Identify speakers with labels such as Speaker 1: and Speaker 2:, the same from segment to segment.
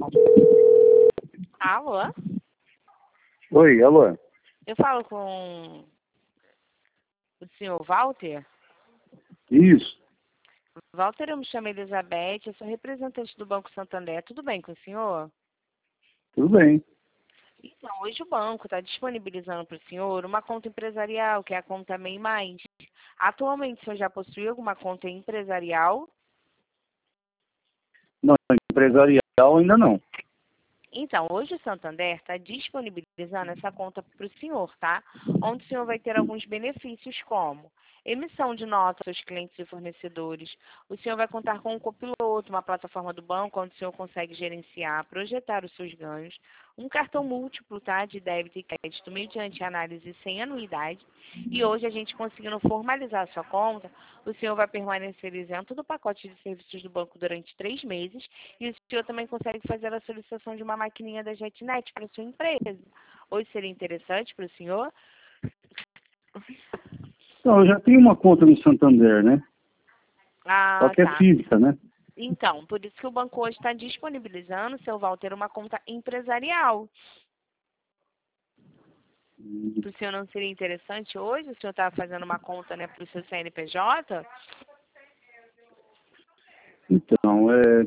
Speaker 1: Alô?
Speaker 2: Oi, alô?
Speaker 1: Eu falo com o senhor Walter?
Speaker 2: Isso,
Speaker 1: Walter, eu me chamo Elizabeth, eu sou representante do Banco Santander. Tudo bem com o senhor?
Speaker 2: tudo bem.
Speaker 1: Então, hoje o banco está disponibilizando para o senhor uma conta empresarial, que é a conta MEI Mais. Atualmente, o senhor já possui alguma conta empresarial?
Speaker 2: Não, empresarial ainda não.
Speaker 1: Então, hoje o Santander está disponibilizando essa conta para o senhor, tá? Onde o senhor vai ter alguns benefícios como emissão de notas aos clientes e fornecedores. O senhor vai contar com um copiloto, uma plataforma do banco onde o senhor consegue gerenciar, projetar os seus ganhos. Um cartão múltiplo, tá? De débito e crédito mediante análise sem anuidade. E hoje a gente conseguindo formalizar a sua conta, o senhor vai permanecer isento do pacote de serviços do banco durante 3 meses e o senhor também consegue fazer a solicitação de uma maquininha da JetNet para sua empresa. Hoje seria interessante para o senhor?
Speaker 2: Não, eu já tenho uma conta no Santander, né? Só
Speaker 1: Ah,
Speaker 2: que é
Speaker 1: tá.
Speaker 2: física, né?
Speaker 1: Então, por isso que o banco hoje está disponibilizando, seu Walter, uma conta empresarial. Para o senhor não seria interessante hoje? O senhor está fazendo uma conta, né, para o seu CNPJ?
Speaker 2: Então,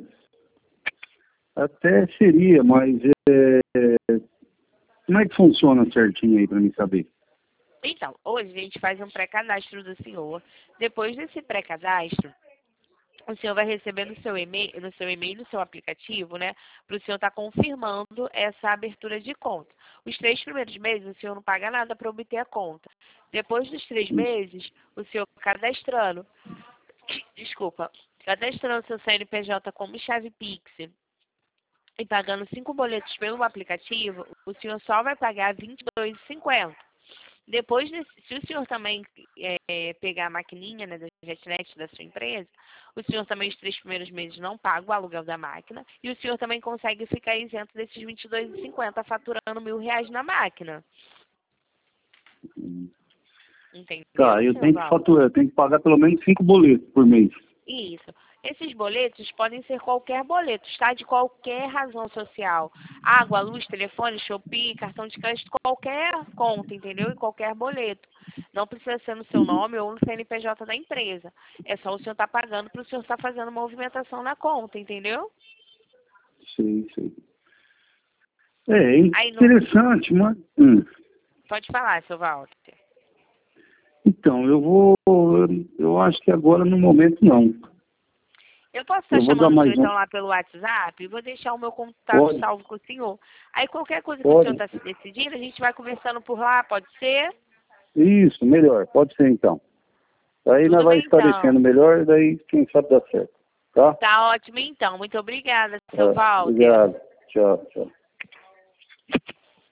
Speaker 2: até seria, mas como é que funciona certinho aí para mim saber?
Speaker 1: Então, hoje a gente faz um pré-cadastro do senhor. Depois desse pré-cadastro, o senhor vai receber no seu aplicativo, né? Para o senhor estar confirmando essa abertura de conta. Os 3 primeiros meses, o senhor não paga nada para obter a conta. Depois dos 3 meses, o senhor cadastrando, desculpa, cadastrando seu CNPJ como chave Pix e pagando 5 boletos pelo aplicativo, o senhor só vai pagar R$ 22,50. Depois, se o senhor também pegar a maquininha, né, da JetNet da sua empresa, o senhor também os 3 primeiros meses não paga o aluguel da máquina e o senhor também consegue ficar isento desses R$ 22,50 faturando R$ 1.000 na máquina.
Speaker 2: Tá,
Speaker 1: Entendeu,
Speaker 2: eu
Speaker 1: senhor
Speaker 2: tenho que
Speaker 1: Val?
Speaker 2: faturar, eu tenho que pagar pelo menos 5 boletos por mês.
Speaker 1: Isso. Esses boletos podem ser qualquer boleto, tá? De qualquer razão social. Água, luz, telefone, Shopee, cartão de crédito, qualquer conta, entendeu? E qualquer boleto. Não precisa ser no seu
Speaker 2: Uhum.
Speaker 1: nome ou no CNPJ da empresa. É só o senhor estar pagando para o senhor estar fazendo movimentação na conta, entendeu?
Speaker 2: Sei. É
Speaker 1: Aí no...
Speaker 2: interessante, mas...
Speaker 1: Pode falar, seu Walter.
Speaker 2: Então, eu acho que agora no momento não.
Speaker 1: Eu posso estar
Speaker 2: Eu vou dar
Speaker 1: chamando o senhor
Speaker 2: mais um.
Speaker 1: então lá pelo WhatsApp e vou deixar o meu contato
Speaker 2: Pode,
Speaker 1: salvo com o senhor. Aí qualquer coisa que o senhor
Speaker 2: pode.
Speaker 1: está se decidindo, a gente vai conversando por lá, pode ser?
Speaker 2: Isso, melhor. Pode ser então. Aí nós
Speaker 1: Tudo
Speaker 2: vai
Speaker 1: bem
Speaker 2: esclarecendo
Speaker 1: então.
Speaker 2: melhor, daí quem sabe dá certo. Tá?
Speaker 1: Tá ótimo então. Muito obrigada, seu Walter.
Speaker 2: Obrigado. Tchau.